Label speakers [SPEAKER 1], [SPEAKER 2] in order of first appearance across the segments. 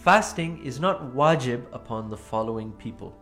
[SPEAKER 1] Fasting is not wajib upon the following people.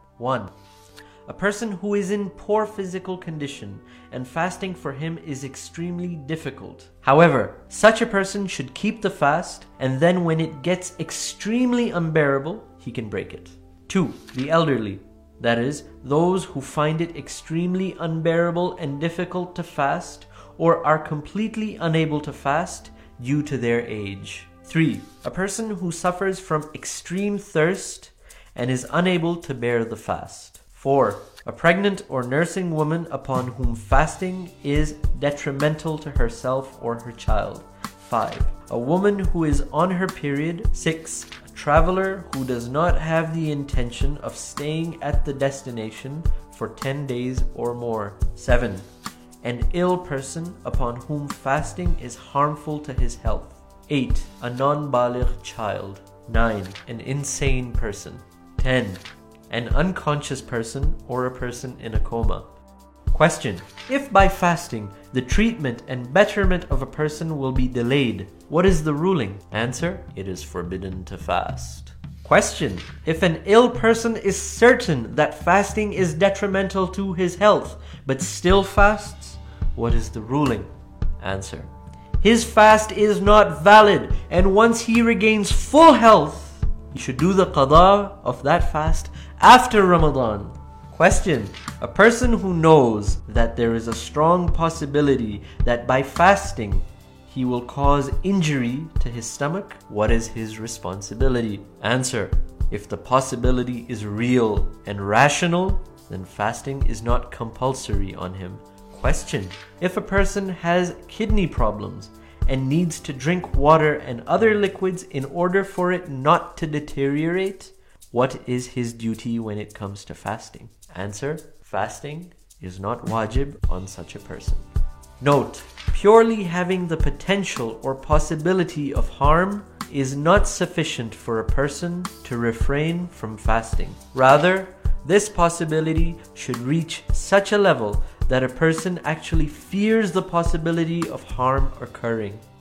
[SPEAKER 1] 1. A person who is in poor physical condition and fasting for him is extremely difficult. However, such a person should keep the fast, and then when it gets extremely unbearable, he can break it. 2. The elderly, that is, those who find it extremely unbearable and difficult to fast or are completely unable to fast due to their age. 3. A person who suffers from extreme thirst and is unable to bear the fast. 4. A pregnant or nursing woman upon whom fasting is detrimental to herself or her child. 5. A woman who is on her period. 6. A traveler who does not have the intention of staying at the destination for 10 days or more. 7. An ill person upon whom fasting is harmful to his health. 8. A non-baligh child. 9. An insane person. 10. An unconscious person or a person in a coma. Question: if by fasting the treatment and betterment of a person will be delayed, what is the ruling? Answer: it is forbidden to fast. Question: if an ill person is certain that fasting is detrimental to his health but still fasts, what is the ruling? Answer: his fast is not valid, and once he regains full health, he should do the qada of that fast after Ramadan. Question: a person who knows that there is a strong possibility that by fasting he will cause injury to his stomach, what is his responsibility? Answer: if the possibility is real and rational, then fasting is not compulsory on him. Question: if a person has kidney problems and needs to drink water and other liquids in order for it not to deteriorate, what is his duty when it comes to fasting? Answer: fasting is not wajib on such a person. Note: purely having the potential or possibility of harm is not sufficient for a person to refrain from fasting. Rather, this possibility should reach such a level that a person actually fears the possibility of harm occurring.